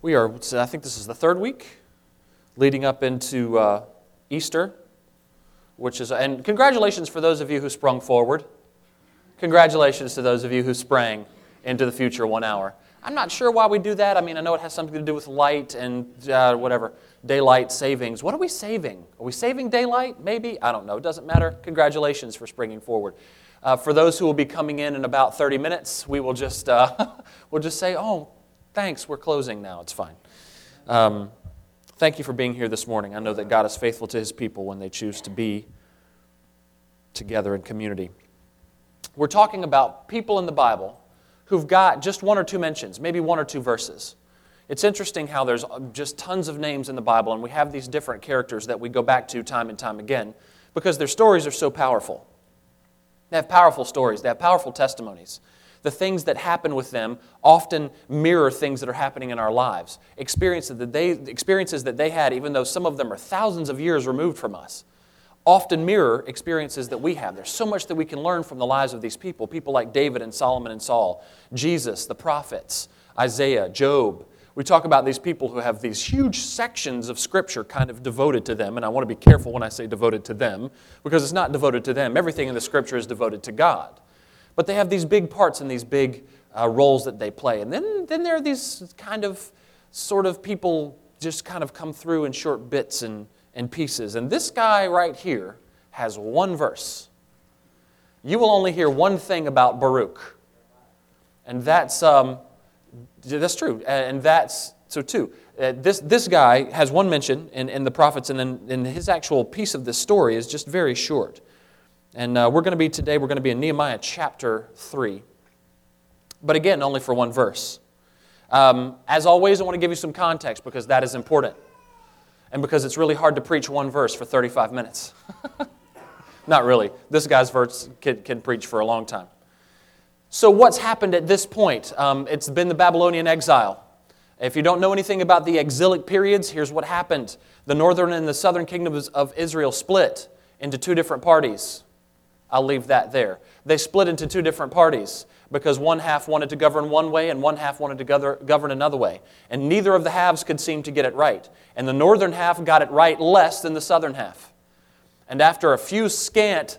I think this is the third week leading up into Easter, and congratulations for those of you who sprung forward. Congratulations to those of you who sprang into the future 1 hour. I'm not sure why we do that. I mean, I know it has something to do with light and daylight savings. What are we saving? Are we saving daylight? Maybe? I don't know. It doesn't matter. Congratulations for springing forward. For those who will be coming in about 30 minutes, we will just say, oh, thanks, we're closing now. It's fine. Thank you for being here this morning. I know that God is faithful to His people when they choose to be together in community. We're talking about people in the Bible who've got just one or two mentions, maybe one or two verses. It's interesting how there's just tons of names in the Bible, and we have these different characters that we go back to time and time again because their stories are so powerful. They have powerful stories. They have powerful testimonies. The things that happen with them often mirror things that are happening in our lives. Experiences that they had, even though some of them are thousands of years removed from us, often mirror experiences that we have. There's so much that we can learn from the lives of these people. People like David and Solomon and Saul, Jesus, the prophets, Isaiah, Job. We talk about these people who have these huge sections of Scripture kind of devoted to them. And I want to be careful when I say devoted to them, because it's not devoted to them. Everything in the Scripture is devoted to God. But they have these big parts and these big roles that they play. And then there are these sort of people just kind of come through in short bits and pieces. And this guy right here has one verse. You will only hear one thing about Baruch. And that's true. And that's so too. This guy has one mention in the prophets, and then his actual piece of this story is just very short. And we're going to be in Nehemiah chapter 3. But again, only for one verse. As always, I want to give you some context because that is important. And because it's really hard to preach one verse for 35 minutes. Not really. This guy's verse can preach for a long time. So what's happened at this point? It's been the Babylonian exile. If you don't know anything about the exilic periods, here's what happened. The northern and the southern kingdoms of Israel split into two different parties. I'll leave that there. They split into two different parties because one half wanted to govern one way and one half wanted to govern another way. And neither of the halves could seem to get it right. And the northern half got it right less than the southern half. And after a few scant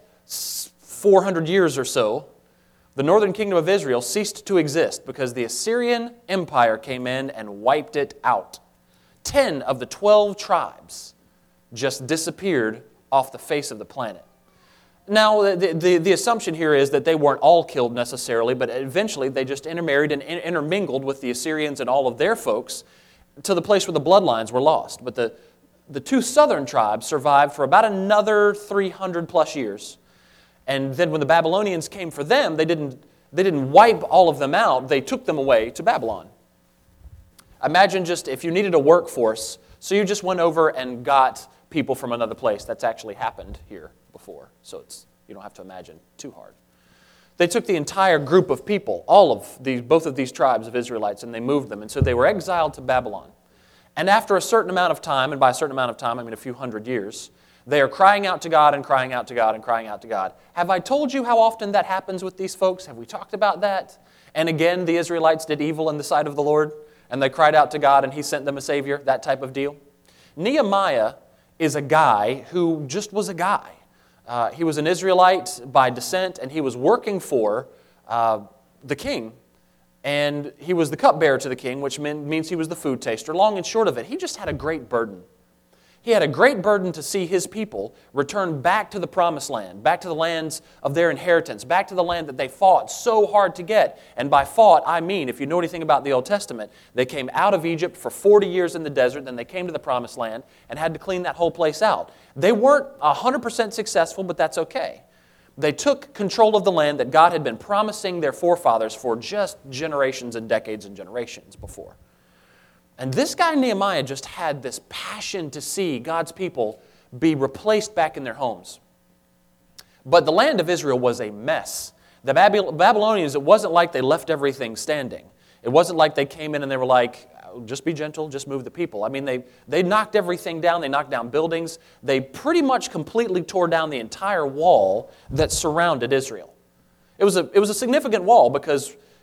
400 years or so, the northern kingdom of Israel ceased to exist because the Assyrian Empire came in and wiped it out. 10 of the 12 tribes just disappeared off the face of the planet. Now, the assumption here is that they weren't all killed necessarily, but eventually they just intermarried and intermingled with the Assyrians and all of their folks to the place where the bloodlines were lost. But the two southern tribes survived for about another 300 plus years. And then when the Babylonians came for them, they didn't wipe all of them out. They took them away to Babylon. Imagine just if you needed a workforce, so you just went over and got people from another place. That's actually happened here before, so you don't have to imagine too hard. They took the entire group of people, both of these tribes of Israelites, and they moved them, and so they were exiled to Babylon. And after a certain amount of time, and by a certain amount of time, I mean a few hundred years, they are crying out to God and crying out to God and crying out to God. Have I told you how often that happens with these folks? Have we talked about that? And again, the Israelites did evil in the sight of the Lord, and they cried out to God, and He sent them a Savior, that type of deal. Nehemiah is a guy who just was a guy. He was an Israelite by descent, and he was working for the king, and he was the cupbearer to the king, which means he was the food taster. Long and short of it, he just had a great burden. He had a great burden to see his people return back to the promised land, back to the lands of their inheritance, back to the land that they fought so hard to get. And by fought, I mean, if you know anything about the Old Testament, they came out of Egypt for 40 years in the desert, then they came to the promised land and had to clean that whole place out. They weren't 100% successful, but that's okay. They took control of the land that God had been promising their forefathers for just generations and generations before. And this guy Nehemiah just had this passion to see God's people be replaced back in their homes. But the land of Israel was a mess. The Babylonians, it wasn't like they left everything standing. It wasn't like they came in and they were like, just be gentle, just move the people. I mean, they knocked everything down. They knocked down buildings. They pretty much completely tore down the entire wall that surrounded Israel. It was a significant wall because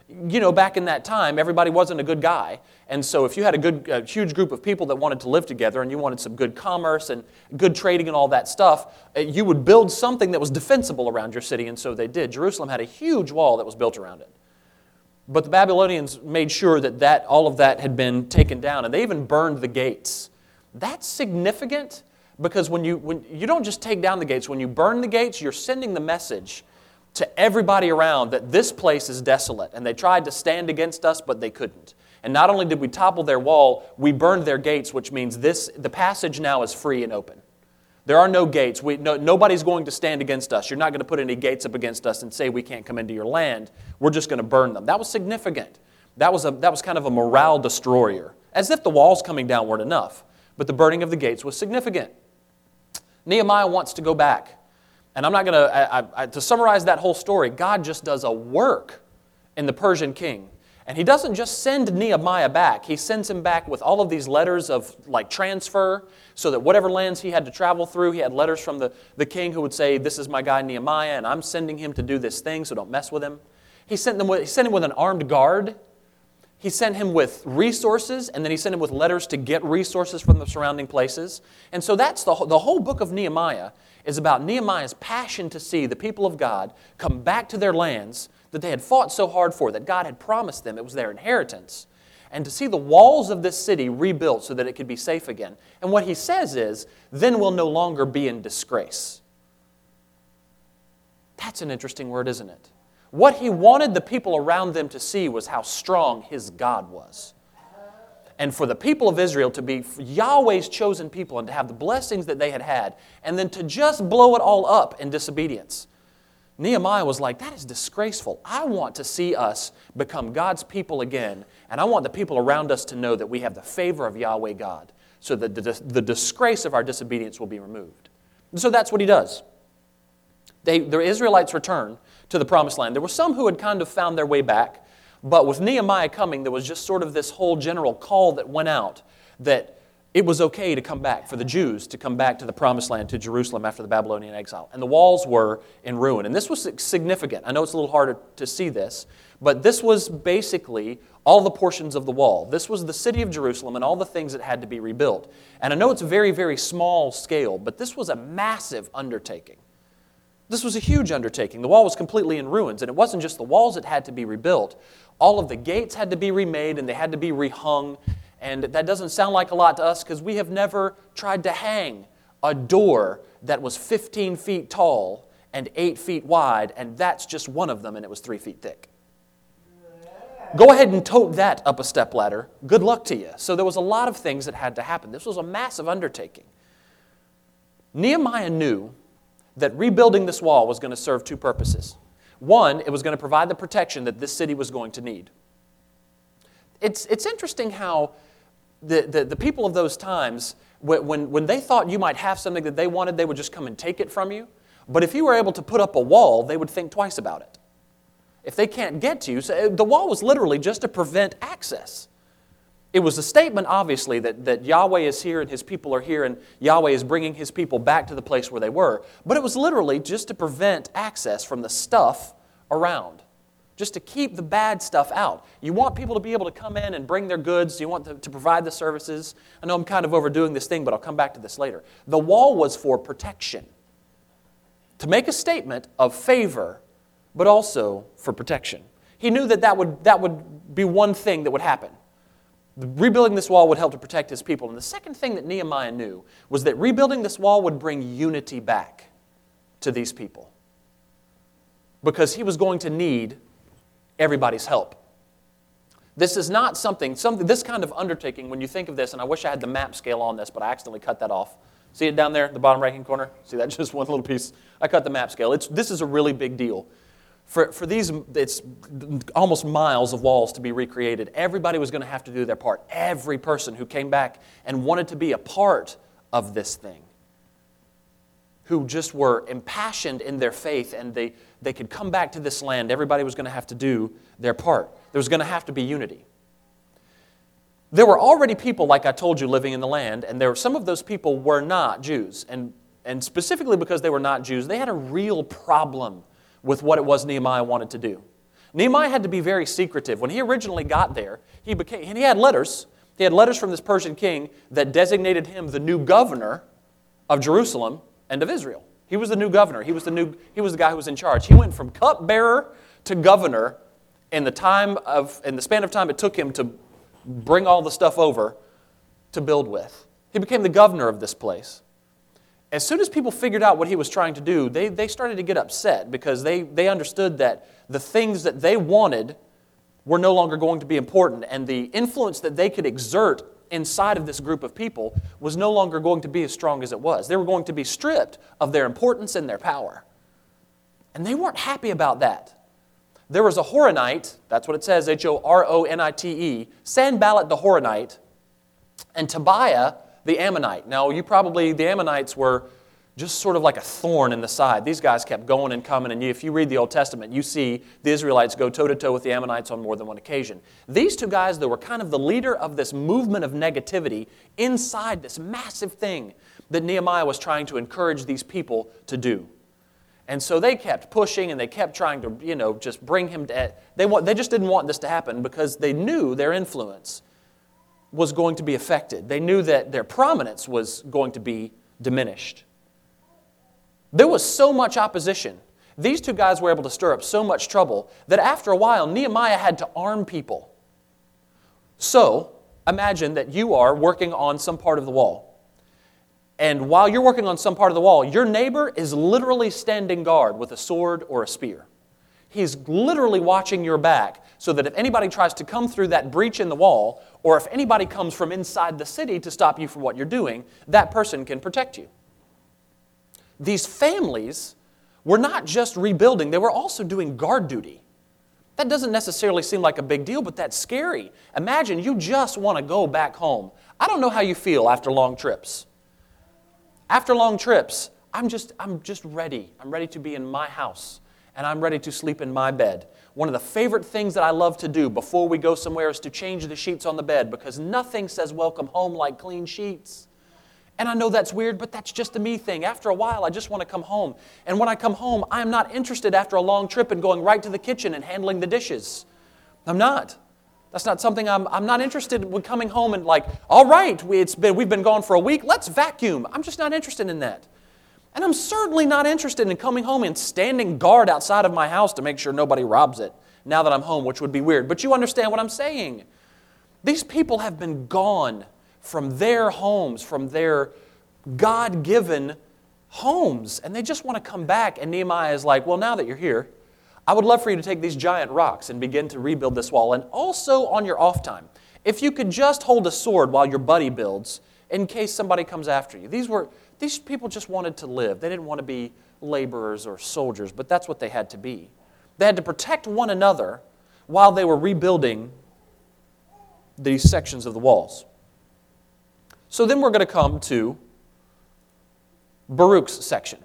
back in that time, everybody wasn't a good guy. And so if you had a huge group of people that wanted to live together and you wanted some good commerce and good trading and all that stuff, you would build something that was defensible around your city, and so they did. Jerusalem had a huge wall that was built around it. But the Babylonians made sure that all of that had been taken down, and they even burned the gates. That's significant because when you don't just take down the gates, when you burn the gates, you're sending the message to everybody around that this place is desolate. And they tried to stand against us, but they couldn't. And not only did we topple their wall, we burned their gates, which means the passage now is free and open. There are no gates. Nobody's going to stand against us. You're not going to put any gates up against us and say we can't come into your land. We're just going to burn them. That was significant. That was kind of a morale destroyer. As if the walls coming down weren't enough. But the burning of the gates was significant. Nehemiah wants to go back. And I'm not going to summarize that whole story, God just does a work in the Persian king. And he doesn't just send Nehemiah back. He sends him back with all of these letters of transfer so that whatever lands he had to travel through, he had letters from the king who would say, this is my guy Nehemiah, and I'm sending him to do this thing, so don't mess with him. He sent him with an armed guard. He sent him with resources, and then he sent him with letters to get resources from the surrounding places. And so that's the whole book of Nehemiah is about Nehemiah's passion to see the people of God come back to their lands that they had fought so hard for, that God had promised them. It was their inheritance. And to see the walls of this city rebuilt so that it could be safe again. And what he says is, then we'll no longer be in disgrace. That's an interesting word, isn't it? What he wanted the people around them to see was how strong his God was. And for the people of Israel to be Yahweh's chosen people and to have the blessings that they had, and then to just blow it all up in disobedience. Nehemiah was like, that is disgraceful. I want to see us become God's people again, and I want the people around us to know that we have the favor of Yahweh God, so that the disgrace of our disobedience will be removed. And so that's what he does. The Israelites return to the promised land. There were some who had kind of found their way back, but with Nehemiah coming, there was just sort of this whole general call that went out that it was okay to come back, for the Jews to come back to the promised land, to Jerusalem after the Babylonian exile. And the walls were in ruin. And this was significant. I know it's a little harder to see this, but this was basically all the portions of the wall. This was the city of Jerusalem and all the things that had to be rebuilt. And I know it's a very, very small scale, but this was a massive undertaking. This was a huge undertaking. The wall was completely in ruins, and it wasn't just the walls that had to be rebuilt. All of the gates had to be remade, and they had to be rehung. And that doesn't sound like a lot to us because we have never tried to hang a door that was 15 feet tall and 8 feet wide, and that's just one of them, and it was 3 feet thick. Go ahead and tote that up a stepladder. Good luck to you. So there was a lot of things that had to happen. This was a massive undertaking. Nehemiah knew that rebuilding this wall was going to serve two purposes. One, it was going to provide the protection that this city was going to need. It's interesting how the people of those times, when they thought you might have something that they wanted, they would just come and take it from you. But if you were able to put up a wall, they would think twice about it. If they can't get to you, so the wall was literally just to prevent access. It was a statement, obviously, that Yahweh is here and His people are here and Yahweh is bringing His people back to the place where they were. But it was literally just to prevent access from the stuff around, just to keep the bad stuff out. You want people to be able to come in and bring their goods. You want to provide the services. I know I'm kind of overdoing this thing, but I'll come back to this later. The wall was for protection, to make a statement of favor, but also for protection. He knew that would be one thing that would happen. Rebuilding this wall would help to protect his people. And the second thing that Nehemiah knew was that rebuilding this wall would bring unity back to these people, because he was going to need everybody's help. This is not something, this kind of undertaking, when you think of this, and I wish I had the map scale on this, but I accidentally cut that off. See it down there, the bottom right-hand corner? See that? Just one little piece. I cut the map scale. This is a really big deal. For these, it's almost miles of walls to be recreated. Everybody was going to have to do their part. Every person who came back and wanted to be a part of this thing, who just were impassioned in their faith and they could come back to this land, everybody was going to have to do their part. There was going to have to be unity. There were already people, like I told you, living in the land, and some of those people were not Jews. And specifically because they were not Jews, they had a real problem with what it was Nehemiah wanted to do. Nehemiah had to be very secretive. When he originally got there, he had letters. He had letters from this Persian king that designated him the new governor of Jerusalem and of Israel. He was the new governor. He was the guy who was in charge. He went from cupbearer to governor in the span of time it took him to bring all the stuff over to build with. He became the governor of this place. As soon as people figured out what he was trying to do, they started to get upset because they understood that the things that they wanted were no longer going to be important, and the influence that they could exert inside of this group of people was no longer going to be as strong as it was. They were going to be stripped of their importance and their power. And they weren't happy about that. There was a Horonite, that's what it says, Horonite, Sanballat the Horonite, and Tobiah the Ammonite. Now, the Ammonites were just sort of like a thorn in the side. These guys kept going and coming, and if you read the Old Testament, you see the Israelites go toe-to-toe with the Ammonites on more than one occasion. These two guys, they were kind of the leader of this movement of negativity inside this massive thing that Nehemiah was trying to encourage these people to do. And so they kept pushing, and they kept trying to, just bring him to... They just didn't want this to happen because they knew their influence was going to be affected. They knew that their prominence was going to be diminished. There was so much opposition. These two guys were able to stir up so much trouble that after a while, Nehemiah had to arm people. So, imagine that you are working on some part of the wall. And while you're working on some part of the wall, your neighbor is literally standing guard with a sword or a spear. He's literally watching your back so that if anybody tries to come through that breach in the wall, or if anybody comes from inside the city to stop you from what you're doing, that person can protect you. These families were not just rebuilding, they were also doing guard duty. That doesn't necessarily seem like a big deal, but that's scary. Imagine you just want to go back home. I don't know how you feel after long trips. After long trips, I'm just ready. I'm ready to be in my house, and I'm ready to sleep in my bed. One of the favorite things that I love to do before we go somewhere is to change the sheets on the bed, because nothing says welcome home like clean sheets. And I know that's weird, but that's just a me thing. After a while, I just want to come home. And when I come home, I'm not interested after a long trip in going right to the kitchen and handling the dishes. I'm not. That's not something I'm not interested in coming home and like, all right, we've been gone for a week, let's vacuum. I'm just not interested in that. And I'm certainly not interested in coming home and standing guard outside of my house to make sure nobody robs it now that I'm home, which would be weird. But you understand what I'm saying. These people have been gone from their homes, from their God-given homes, and they just want to come back. And Nehemiah is like, well, now that you're here, I would love for you to take these giant rocks and begin to rebuild this wall. And also on your off time, if you could just hold a sword while your buddy builds in case somebody comes after you. These people just wanted to live. They didn't want to be laborers or soldiers, but that's what they had to be. They had to protect one another while they were rebuilding these sections of the walls. So then we're going to come to Baruch's section.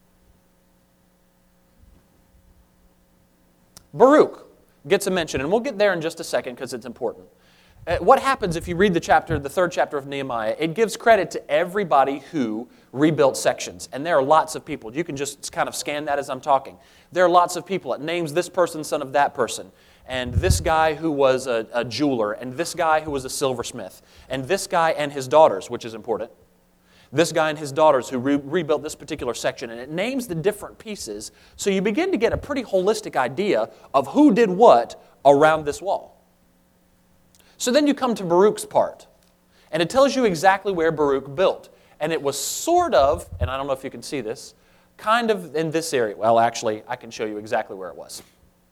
Baruch gets a mention, and we'll get there in just a second because it's important. What happens if you read the third chapter of Nehemiah? It gives credit to everybody who rebuilt sections, and there are lots of people. You can just kind of scan that as I'm talking. There are lots of people. It names this person son of that person, and this guy who was a jeweler, and this guy who was a silversmith, and this guy and his daughters, which is important. This guy and his daughters who rebuilt this particular section, and it names the different pieces, so you begin to get a pretty holistic idea of who did what around this wall. So then you come to Baruch's part, and it tells you exactly where Baruch built. And it was sort of, and I don't know if you can see this, kind of in this area. Well, actually, I can show you exactly where it was.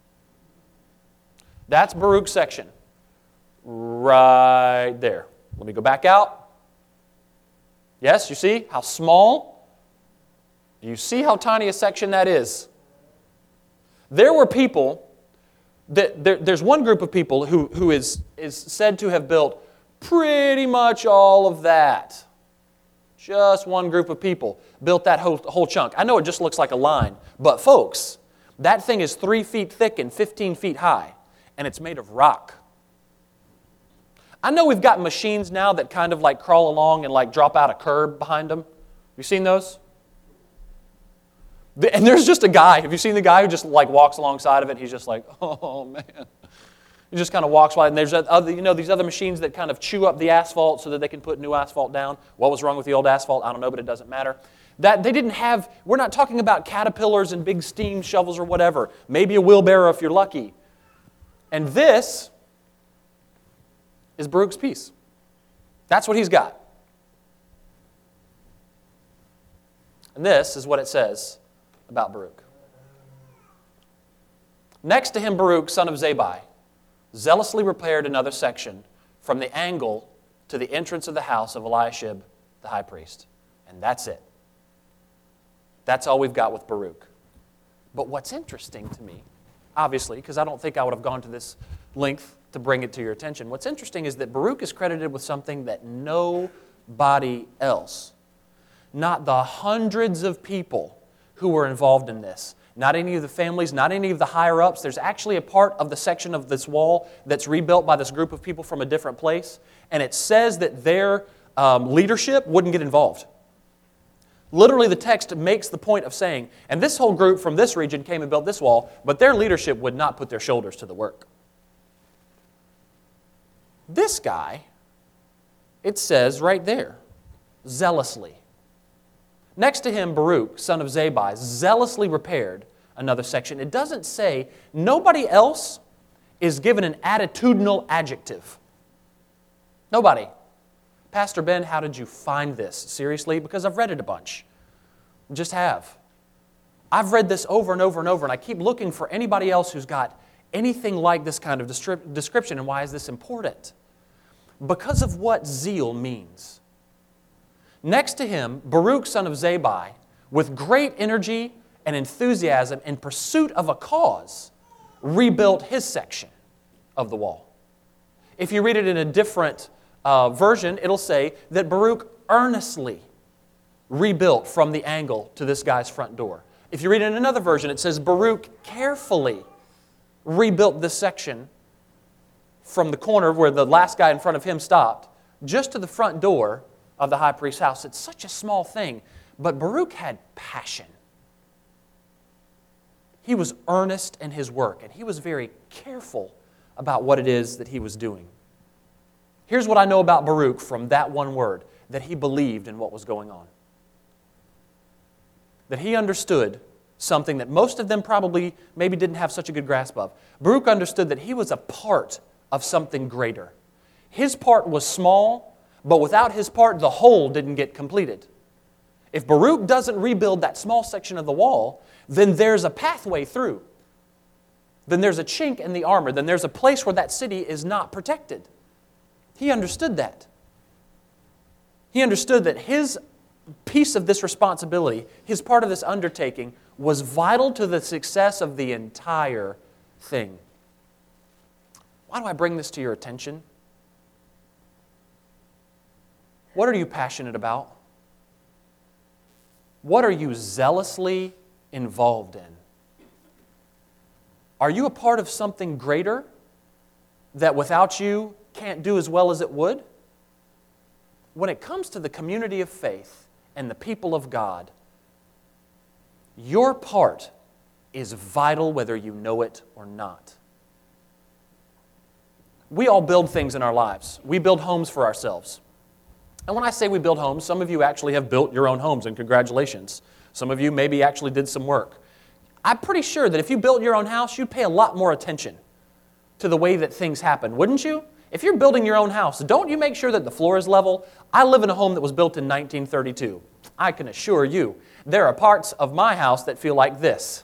That's Baruch's section, right there. Let me go back out. Yes, you see how small? Do you see how tiny a section that is? There were people... There's one group of people who is said to have built pretty much all of that. Just one group of people built that whole chunk. I know it just looks like a line, but folks, that thing is 3 feet thick and 15 feet high, and it's made of rock. I know we've got machines now that kind of like crawl along and like drop out a curb behind them. You seen those? And there's just a guy. Have you seen the guy who just like walks alongside of it? He's just like, oh man. He just kind of walks by. And there's other, these other machines that kind of chew up the asphalt so that they can put new asphalt down. What was wrong with the old asphalt? I don't know, but it doesn't matter. That they didn't have, we're not talking about caterpillars and big steam shovels or whatever. Maybe a wheelbarrow if you're lucky. And this is Baruch's piece. That's what he's got. And this is what it says about Baruch. Next to him, Baruch, son of Zabai, zealously repaired another section from the angle to the entrance of the house of Eliashib, the high priest. And that's it. That's all we've got with Baruch. But what's interesting to me, obviously, because I don't think I would have gone to this length to bring it to your attention, what's interesting is that Baruch is credited with something that nobody else, not the hundreds of people who were involved in this, not any of the families, not any of the higher-ups. There's actually a part of the section of this wall that's rebuilt by this group of people from a different place, and it says that their leadership wouldn't get involved. Literally, the text makes the point of saying, and this whole group from this region came and built this wall, but their leadership would not put their shoulders to the work. This guy, it says right there, zealously. Next to him, Baruch, son of Zabai, zealously repaired another section. It doesn't say, nobody else is given an attitudinal adjective. Nobody. Pastor Ben, how did you find this? Seriously? Because I've read it a bunch. Just have. I've read this over and over and over, and I keep looking for anybody else who's got anything like this kind of description. And why is this important? Because of what zeal means. Next to him, Baruch, son of Zabai, with great energy and enthusiasm in pursuit of a cause, rebuilt his section of the wall. If you read it in a different version, it'll say that Baruch earnestly rebuilt from the angle to this guy's front door. If you read it in another version, it says Baruch carefully rebuilt this section from the corner where the last guy in front of him stopped, just to the front door of the high priest's house. It's such a small thing, but Baruch had passion. He was earnest in his work, and he was very careful about what it is that he was doing. Here's what I know about Baruch from that one word, that he believed in what was going on. That he understood something that most of them probably maybe didn't have such a good grasp of. Baruch understood that he was a part of something greater. His part was small, but without his part, the whole didn't get completed. If Baruch doesn't rebuild that small section of the wall, then there's a pathway through. Then there's a chink in the armor. Then there's a place where that city is not protected. He understood that. He understood that his piece of this responsibility, his part of this undertaking, was vital to the success of the entire thing. Why do I bring this to your attention? What are you passionate about? What are you zealously involved in? Are you a part of something greater that without you can't do as well as it would? When it comes to the community of faith and the people of God, your part is vital whether you know it or not. We all build things in our lives. We build homes for ourselves. And when I say we build homes, some of you actually have built your own homes, and congratulations. Some of you maybe actually did some work. I'm pretty sure that if you built your own house, you'd pay a lot more attention to the way that things happen, wouldn't you? If you're building your own house, don't you make sure that the floor is level? I live in a home that was built in 1932. I can assure you, there are parts of my house that feel like this.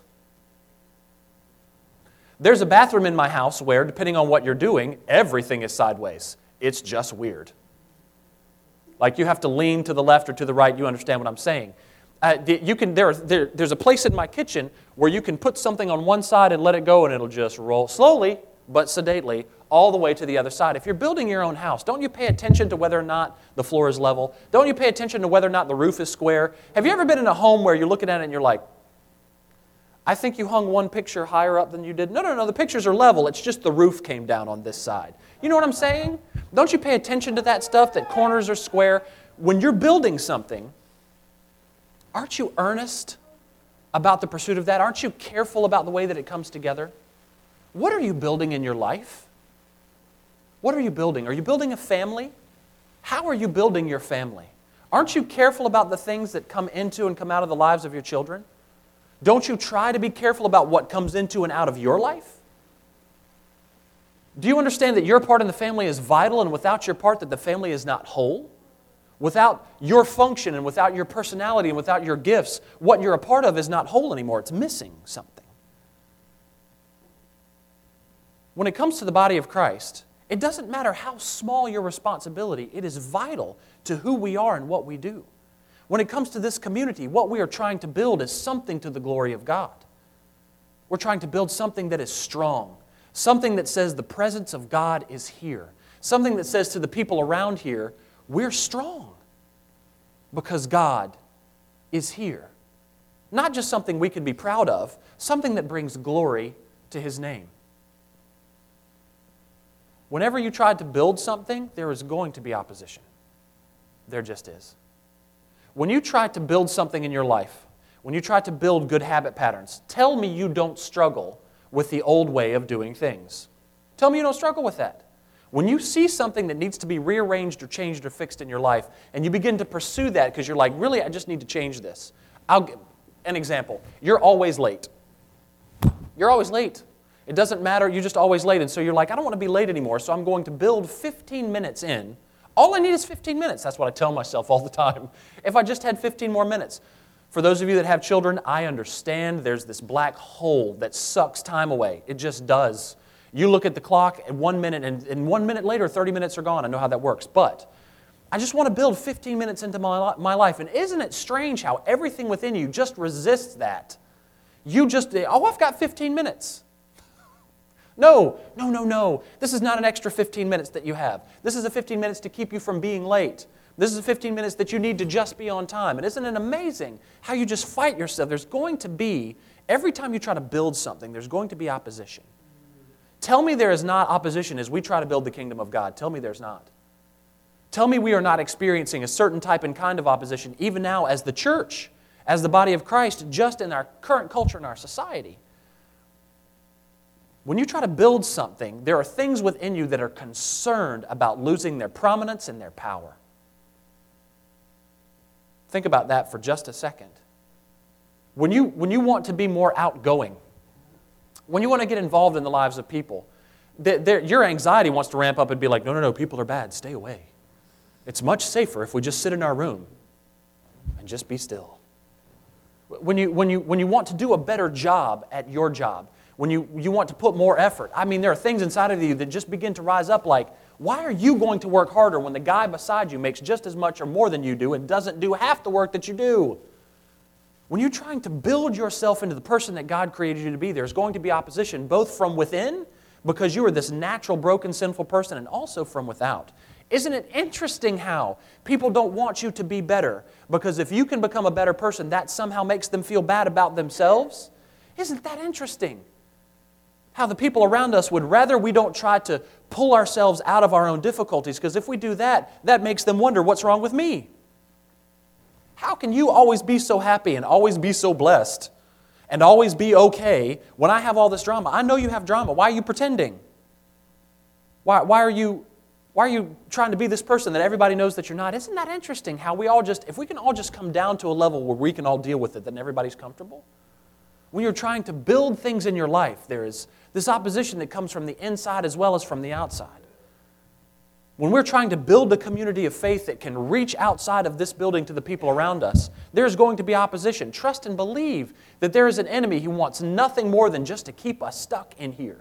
There's a bathroom in my house where, depending on what you're doing, everything is sideways. It's just weird. Like you have to lean to the left or to the right. You understand what I'm saying. There's a place in my kitchen where you can put something on one side and let it go, and it'll just roll slowly but sedately all the way to the other side. If you're building your own house, don't you pay attention to whether or not the floor is level? Don't you pay attention to whether or not the roof is square? Have you ever been in a home where you're looking at it and you're like, I think you hung one picture higher up than you did. No, the pictures are level. It's just the roof came down on this side. You know what I'm saying? Don't you pay attention to that stuff, that corners are square? When you're building something, aren't you earnest about the pursuit of that? Aren't you careful about the way that it comes together? What are you building in your life? What are you building? Are you building a family? How are you building your family? Aren't you careful about the things that come into and come out of the lives of your children? Don't you try to be careful about what comes into and out of your life? Do you understand that your part in the family is vital, and without your part that the family is not whole? Without your function and without your personality and without your gifts, what you're a part of is not whole anymore. It's missing something. When it comes to the body of Christ, it doesn't matter how small your responsibility, it is vital to who we are and what we do. When it comes to this community, what we are trying to build is something to the glory of God. We're trying to build something that is strong, something that says the presence of God is here, something that says to the people around here, we're strong because God is here. Not just something we can be proud of, something that brings glory to His name. Whenever you try to build something, there is going to be opposition. There just is. When you try to build something in your life, when you try to build good habit patterns, tell me you don't struggle with the old way of doing things. Tell me you don't struggle with that. When you see something that needs to be rearranged or changed or fixed in your life, and you begin to pursue that because you're like, really, I just need to change this. I'll give an example. You're always late. You're always late. It doesn't matter, you're just always late. And so you're like, I don't want to be late anymore, so I'm going to build 15 minutes in. All I need is 15 minutes. That's what I tell myself all the time. If I just had 15 more minutes. For those of you that have children, I understand there's this black hole that sucks time away. It just does. You look at the clock at 1 minute, and 1 minute later, 30 minutes are gone. I know how that works. But I just want to build 15 minutes into my life. And isn't it strange how everything within you just resists that? You just, I've got 15 minutes. No. This is not an extra 15 minutes that you have. This is a 15 minutes to keep you from being late. This is a 15 minutes that you need to just be on time. And isn't it amazing how you just fight yourself? There's going to be, every time you try to build something, there's going to be opposition. Tell me there is not opposition as we try to build the kingdom of God. Tell me there's not. Tell me we are not experiencing a certain type and kind of opposition, even now as the church, as the body of Christ, just in our current culture and our society. When you try to build something, there are things within you that are concerned about losing their prominence and their power. Think about that for just a second. When you want to be more outgoing, when you want to get involved in the lives of people, your anxiety wants to ramp up and be like, no, people are bad, stay away. It's much safer if we just sit in our room and just be still. When you want to do a better job at your job, when you want to put more effort, I mean, there are things inside of you that just begin to rise up like, why are you going to work harder when the guy beside you makes just as much or more than you do and doesn't do half the work that you do? When you're trying to build yourself into the person that God created you to be, there's going to be opposition, both from within, because you are this natural, broken, sinful person, and also from without. Isn't it interesting how people don't want you to be better? Because if you can become a better person, that somehow makes them feel bad about themselves? Isn't that interesting? How the people around us would rather we don't try to pull ourselves out of our own difficulties, because if we do that, that makes them wonder, what's wrong with me? How can you always be so happy and always be so blessed and always be okay when I have all this drama? I know you have drama. Why are you pretending? Why are you trying to be this person that everybody knows that you're not? Isn't that interesting how we all just, if we can all just come down to a level where we can all deal with it, then everybody's comfortable? When you're trying to build things in your life, there is this opposition that comes from the inside as well as from the outside. When we're trying to build a community of faith that can reach outside of this building to the people around us, there's going to be opposition. Trust and believe that there is an enemy who wants nothing more than just to keep us stuck in here.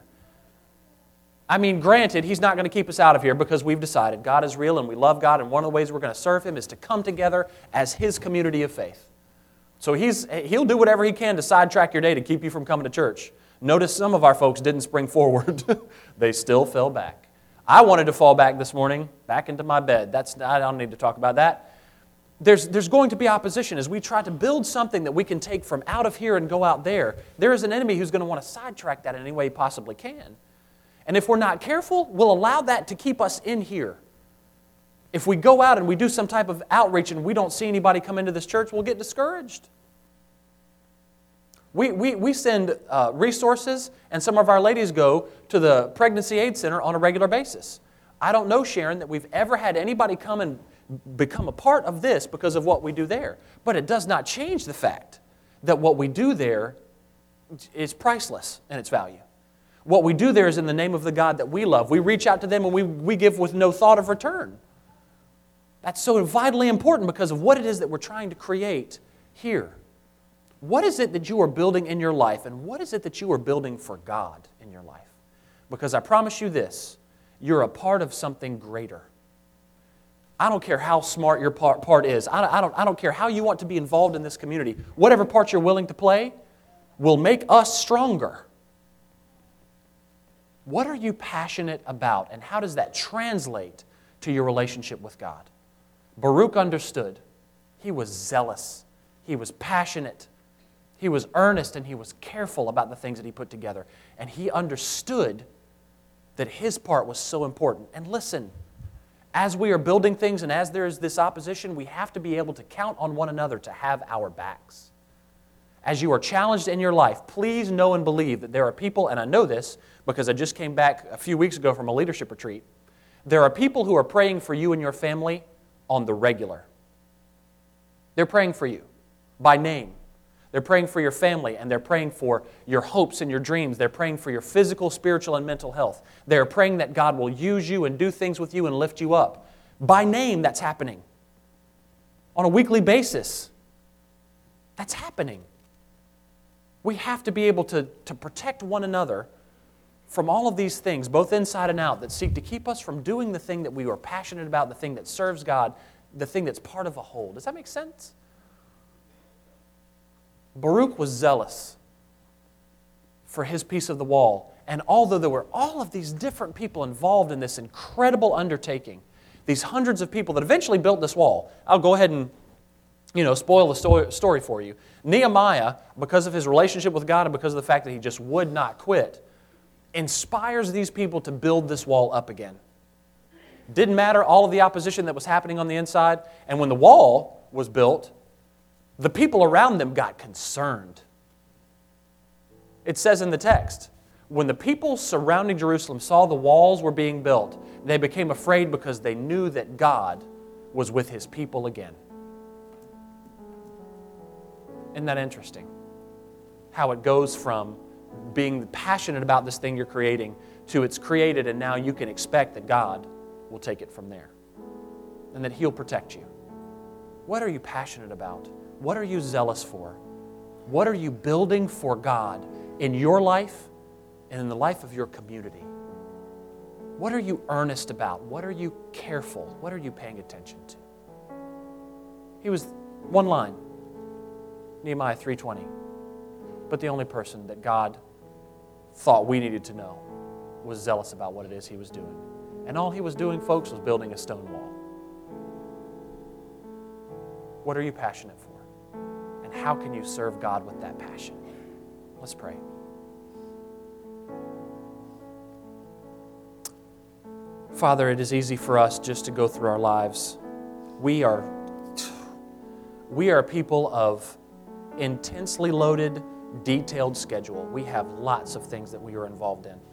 I mean, granted, he's not going to keep us out of here because we've decided God is real and we love God, and one of the ways we're going to serve Him is to come together as His community of faith. So He'll do whatever He can to sidetrack your day to keep you from coming to church. Notice some of our folks didn't spring forward. They still fell back. I wanted to fall back this morning, back into my bed. I don't need to talk about that. There's going to be opposition as we try to build something that we can take from out of here and go out there. There is an enemy who's going to want to sidetrack that in any way he possibly can. And if we're not careful, we'll allow that to keep us in here. If we go out and we do some type of outreach and we don't see anybody come into this church, we'll get discouraged. We send resources, and some of our ladies go to the Pregnancy Aid Center on a regular basis. I don't know, Sharon, that we've ever had anybody come and become a part of this because of what we do there. But it does not change the fact that what we do there is priceless in its value. What we do there is in the name of the God that we love. We reach out to them and we give with no thought of return. That's so vitally important because of what it is that we're trying to create here. What is it that you are building in your life, and what is it that you are building for God in your life? Because I promise you this, you're a part of something greater. I don't care how smart your part is. I don't care how you want to be involved in this community. Whatever part you're willing to play will make us stronger. What are you passionate about, and how does that translate to your relationship with God? Baruch understood. He was zealous. He was passionate. He was earnest, and he was careful about the things that he put together. And he understood that his part was so important. And listen, as we are building things and as there is this opposition, we have to be able to count on one another to have our backs. As you are challenged in your life, please know and believe that there are people, and I know this because I just came back a few weeks ago from a leadership retreat, there are people who are praying for you and your family on the regular. They're praying for you by name. They're praying for your family, and they're praying for your hopes and your dreams. They're praying for your physical, spiritual, and mental health. They're praying that God will use you and do things with you and lift you up. By name, that's happening. On a weekly basis, that's happening. We have to be able to protect one another from all of these things, both inside and out, that seek to keep us from doing the thing that we are passionate about, the thing that serves God, the thing that's part of a whole. Does that make sense? Baruch was zealous for his piece of the wall. And although there were all of these different people involved in this incredible undertaking, these hundreds of people that eventually built this wall, I'll go ahead and spoil the story for you. Nehemiah, because of his relationship with God and because of the fact that he just would not quit, inspires these people to build this wall up again. Didn't matter all of the opposition that was happening on the inside. And when the wall was built, the people around them got concerned. It says in the text, when the people surrounding Jerusalem saw the walls were being built, they became afraid because they knew that God was with His people again. Isn't that interesting? How it goes from being passionate about this thing you're creating to it's created and now you can expect that God will take it from there and that He'll protect you. What are you passionate about? What are you zealous for? What are you building for God in your life and in the life of your community? What are you earnest about? What are you careful? What are you paying attention to? He was one line, Nehemiah 3:20. But the only person that God thought we needed to know was zealous about what it is he was doing. And all he was doing, folks, was building a stone wall. What are you passionate for? And how can you serve God with that passion? Let's pray. Father, it is easy for us just to go through our lives. We are people of intensely loaded, detailed schedule. We have lots of things that we are involved in.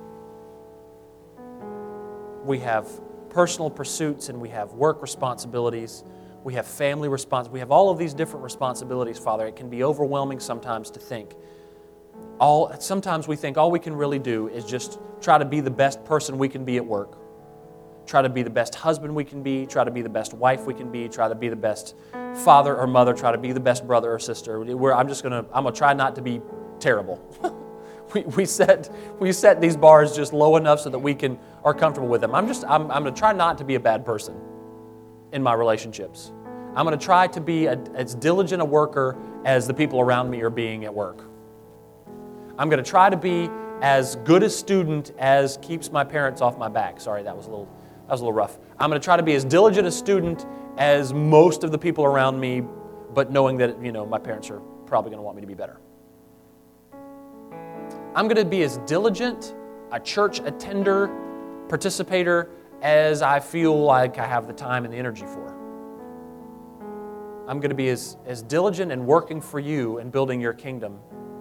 We have personal pursuits and we have work responsibilities. We have family responsibilities. We have all of these different responsibilities, Father. It can be overwhelming sometimes to think. Sometimes we think all we can really do is just try to be the best person we can be at work. Try to be the best husband we can be. Try to be the best wife we can be. Try to be the best father or mother. Try to be the best brother or sister. I'm going to try not to be terrible. We set these bars just low enough so that we are comfortable with them. I'm going to try not to be a bad person in my relationships. I'm going to try to be as diligent a worker as the people around me are being at work. I'm going to try to be as good a student as keeps my parents off my back. Sorry, that was a little rough. I'm going to try to be as diligent a student as most of the people around me, but knowing that, my parents are probably going to want me to be better. I'm going to be as diligent a church attender, participator, as I feel like I have the time and the energy for. I'm going to be as diligent in working for you and building your kingdom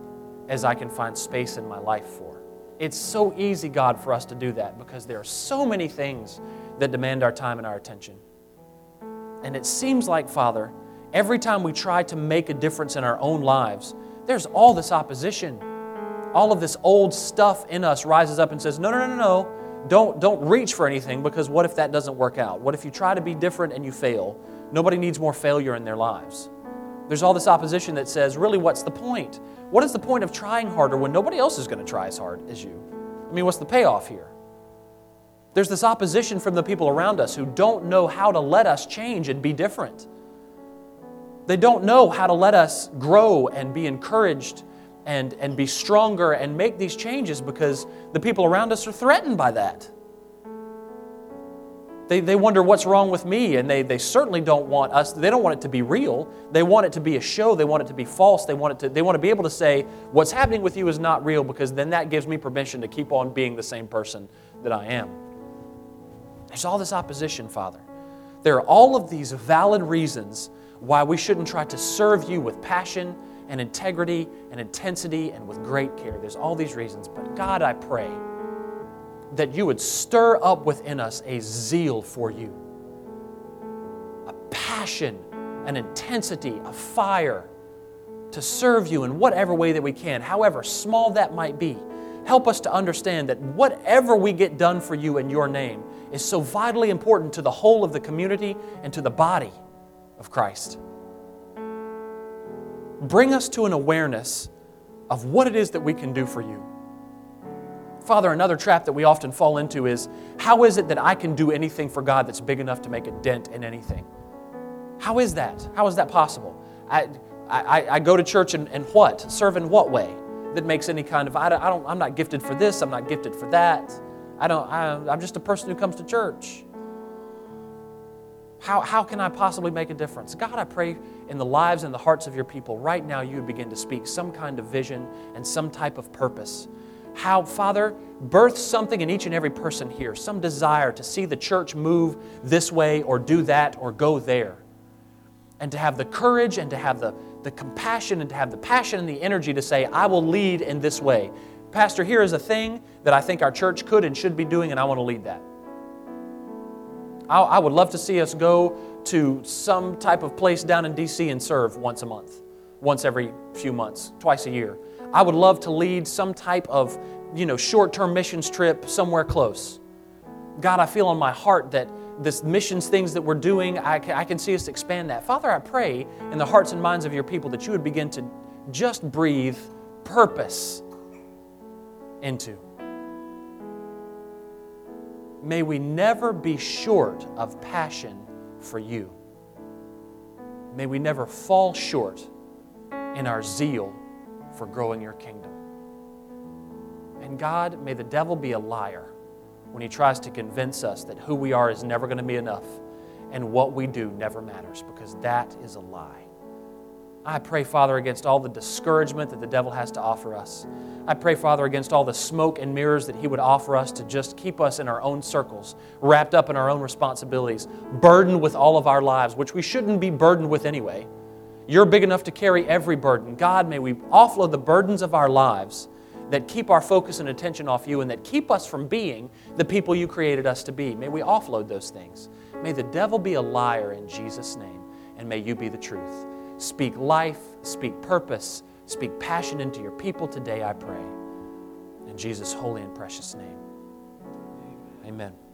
as I can find space in my life for. It's so easy, God, for us to do that because there are so many things that demand our time and our attention. And it seems like, Father, every time we try to make a difference in our own lives, there's all this opposition. All of this old stuff in us rises up and says, no. Don't reach for anything, because what if that doesn't work out? What if you try to be different and you fail? Nobody needs more failure in their lives. There's all this opposition that says, really, what's the point? What is the point of trying harder when nobody else is going to try as hard as you? I mean, what's the payoff here? There's this opposition from the people around us who don't know how to let us change and be different. They don't know how to let us grow and be encouraged and be stronger and make these changes because the people around us are threatened by that. They wonder what's wrong with me, and they certainly don't want us, they don't want it to be real. They want it to be a show. They want it to be false. They want to be able to say, what's happening with you is not real, because then that gives me permission to keep on being the same person that I am. There's all this opposition, Father. There are all of these valid reasons why we shouldn't try to serve you with passion and integrity and intensity and with great care. There's all these reasons. But God, I pray that you would stir up within us a zeal for you, a passion, an intensity, a fire to serve you in whatever way that we can, however small that might be. Help us to understand that whatever we get done for you in your name is so vitally important to the whole of the community and to the body of Christ. Bring us to an awareness of what it is that we can do for you. Father, another trap that we often fall into is, how is it that I can do anything for God that's big enough to make a dent in anything? How is that? How is that possible? I go to church and what? Serve in what way? That makes any kind of, I'm not gifted for this, I'm not gifted for that. I'm just a person who comes to church. How can I possibly make a difference? God, I pray in the lives and the hearts of your people right now you would begin to speak some kind of vision and some type of purpose. How, Father, birth something in each and every person here, some desire to see the church move this way or do that or go there. And to have the courage and to have the compassion and to have the passion and the energy to say, I will lead in this way. Pastor, here is a thing that I think our church could and should be doing, and I want to lead that. I would love to see us go to some type of place down in D.C. and serve once a month, once every few months, twice a year. I would love to lead some type of, short-term missions trip somewhere close. God, I feel on my heart that this missions things that we're doing, I can see us expand that. Father, I pray in the hearts and minds of your people that you would begin to just breathe purpose into. May we never be short of passion for you. May we never fall short in our zeal for growing your kingdom. And God, may the devil be a liar when he tries to convince us that who we are is never going to be enough and what we do never matters, because that is a lie. I pray, Father, against all the discouragement that the devil has to offer us. I pray, Father, against all the smoke and mirrors that he would offer us to just keep us in our own circles, wrapped up in our own responsibilities, burdened with all of our lives, which we shouldn't be burdened with anyway. You're big enough to carry every burden. God, may we offload the burdens of our lives that keep our focus and attention off you and that keep us from being the people you created us to be. May we offload those things. May the devil be a liar in Jesus' name, and may you be the truth. Speak life, speak purpose, speak passion into your people today, I pray. In Jesus' holy and precious name. Amen.